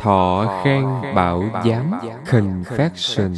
Thọ khen bảo giám confession.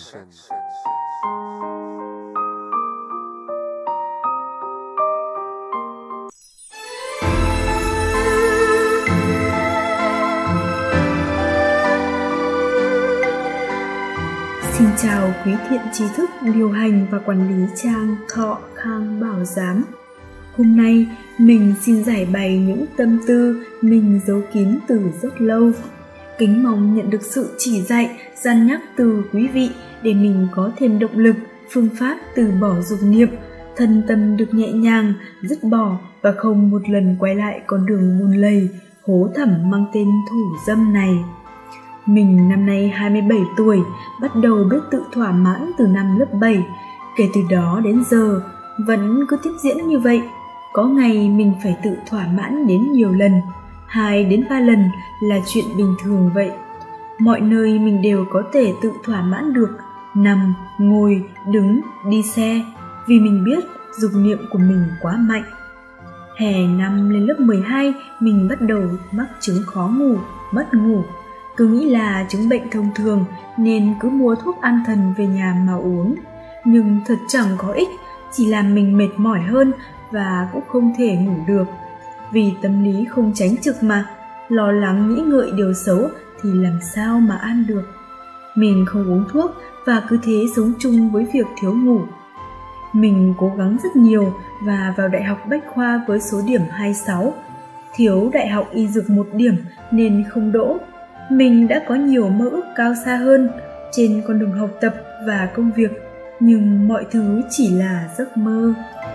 Xin chào quý thiện tri thức điều hành và quản lý trang Thọ Khang Bảo Giám. Hôm nay mình xin giải bày những tâm tư mình giấu kín từ rất lâu. Kính mong nhận được sự chỉ dạy, gian nhắc từ quý vị để mình có thêm động lực, phương pháp từ bỏ dục niệm, thân tâm được nhẹ nhàng, dứt bỏ và không một lần quay lại con đường bùn lầy, hố thẳm mang tên thủ dâm này. Mình năm nay 27 tuổi, bắt đầu biết tự thỏa mãn từ năm lớp 7. Kể từ đó đến giờ, vẫn cứ tiếp diễn như vậy. Có ngày mình phải tự thỏa mãn đến nhiều lần, 2 đến 3 lần là chuyện bình thường vậy. Mọi nơi mình đều có thể tự thỏa mãn được, nằm, ngồi, đứng, đi xe, vì mình biết dục niệm của mình quá mạnh. Hè năm lên lớp 12, mình bắt đầu mắc chứng khó ngủ, mất ngủ. Cứ nghĩ là chứng bệnh thông thường nên cứ mua thuốc an thần về nhà mà uống. Nhưng thật chẳng có ích, chỉ làm mình mệt mỏi hơn và cũng không thể ngủ được. Vì tâm lý không tránh trực mà, lo lắng nghĩ ngợi điều xấu thì làm sao mà an được. Mình không uống thuốc và cứ thế sống chung với việc thiếu ngủ. Mình cố gắng rất nhiều và vào Đại học Bách Khoa với số điểm 26. Thiếu Đại học Y Dược 1 điểm nên không đỗ. Mình đã có nhiều mơ ước cao xa hơn trên con đường học tập và công việc, nhưng mọi thứ chỉ là giấc mơ.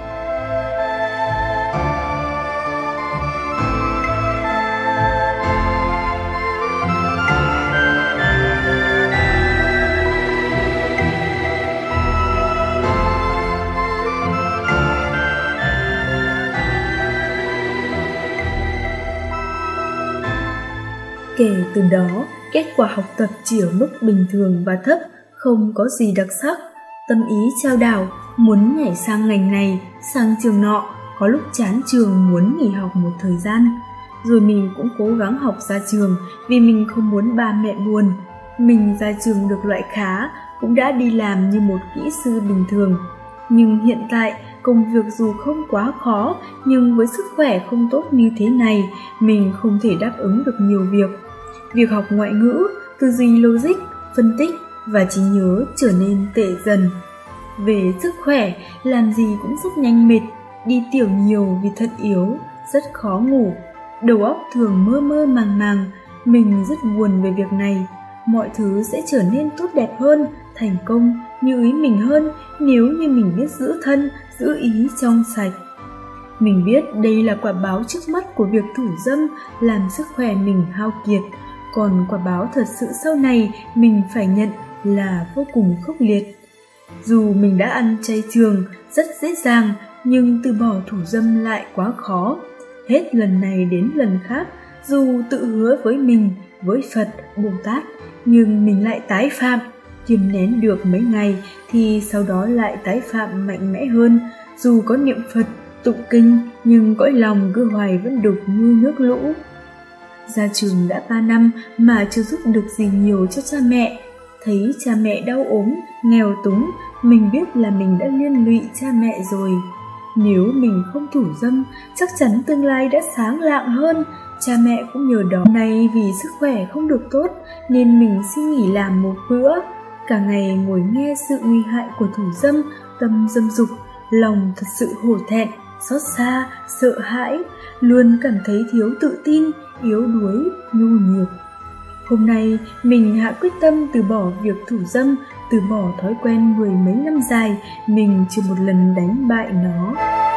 Kể từ đó, kết quả học tập chỉ ở mức bình thường và thấp, không có gì đặc sắc. Tâm ý chao đảo, muốn nhảy sang ngành này, sang trường nọ, có lúc chán trường muốn nghỉ học một thời gian. Rồi mình cũng cố gắng học ra trường vì mình không muốn ba mẹ buồn. Mình ra trường được loại khá, cũng đã đi làm như một kỹ sư bình thường. Nhưng hiện tại, công việc dù không quá khó, nhưng với sức khỏe không tốt như thế này, mình không thể đáp ứng được nhiều việc. Việc học ngoại ngữ, tư duy logic, phân tích và trí nhớ trở nên tệ dần. Về sức khỏe, làm gì cũng rất nhanh mệt, đi tiểu nhiều vì thận yếu, rất khó ngủ. Đầu óc thường mơ mơ màng màng, mình rất buồn về việc này. Mọi thứ sẽ trở nên tốt đẹp hơn, thành công, như ý mình hơn nếu như mình biết giữ thân, giữ ý trong sạch. Mình biết đây là quả báo trước mắt của việc thủ dâm làm sức khỏe mình hao kiệt. Còn quả báo thật sự sau này mình phải nhận là vô cùng khốc liệt. Dù mình đã ăn chay trường rất dễ dàng, nhưng từ bỏ thủ dâm lại quá khó. Hết lần này đến lần khác, dù tự hứa với mình, với Phật, Bồ Tát, nhưng mình lại tái phạm. Kiềm nén được mấy ngày thì sau đó lại tái phạm mạnh mẽ hơn. Dù có niệm Phật, tụng kinh, nhưng cõi lòng cứ hoài vẫn đục như nước lũ. Ra trường đã 3 năm mà chưa giúp được gì nhiều cho cha mẹ. Thấy cha mẹ đau ốm, nghèo túng, mình biết là mình đã liên lụy cha mẹ rồi. Nếu mình không thủ dâm, chắc chắn tương lai đã sáng lạng hơn. Cha mẹ cũng nhờ đó. Nay vì sức khỏe không được tốt nên mình xin nghỉ làm một bữa. Cả ngày ngồi nghe sự nguy hại của thủ dâm, tâm dâm dục, lòng thật sự hổ thẹn, xót xa, sợ hãi, luôn cảm thấy thiếu tự tin, yếu đuối, nhu nhược. Hôm nay mình hạ quyết tâm từ bỏ việc thủ dâm, từ bỏ thói quen 10 mấy năm dài, mình chưa một lần đánh bại nó.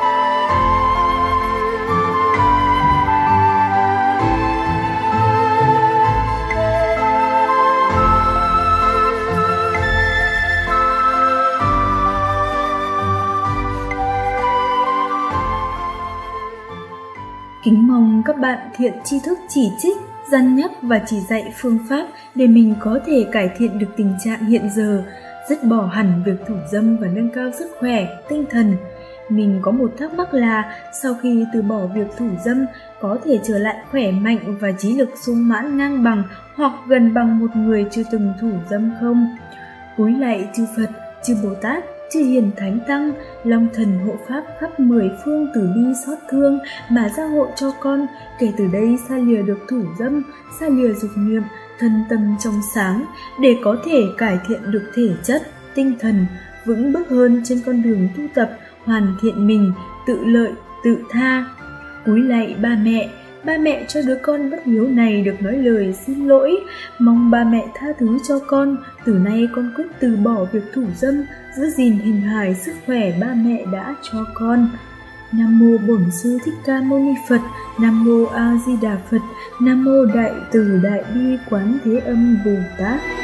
Kính mong các bạn thiện tri thức chỉ trích, gian nhắc và chỉ dạy phương pháp để mình có thể cải thiện được tình trạng hiện giờ, dứt bỏ hẳn việc thủ dâm và nâng cao sức khỏe, tinh thần. Mình có một thắc mắc là sau khi từ bỏ việc thủ dâm, có thể trở lại khỏe mạnh và trí lực sung mãn ngang bằng hoặc gần bằng một người chưa từng thủ dâm không? Cúi lạy chư Phật, chư Bồ Tát, chư Hiền Thánh Tăng, Long Thần hộ Pháp khắp 10 phương từ bi xót thương mà gia hộ cho con, kể từ đây xa lìa được thủ dâm, xa lìa dục niệm, thân tâm trong sáng, để có thể cải thiện được thể chất, tinh thần, vững bước hơn trên con đường tu tập, hoàn thiện mình, tự lợi, tự tha. Cúi lạy ba mẹ cho đứa con bất hiếu này được nói lời xin lỗi, mong ba mẹ tha thứ cho con. Từ nay con quyết từ bỏ việc thủ dâm, giữ gìn hình hài sức khỏe ba mẹ đã cho con. Nam mô Bổn Sư Thích Ca Mâu Ni Phật. Nam mô A Di Đà Phật. Nam mô Đại Từ Đại Bi Quán Thế Âm Bồ Tát.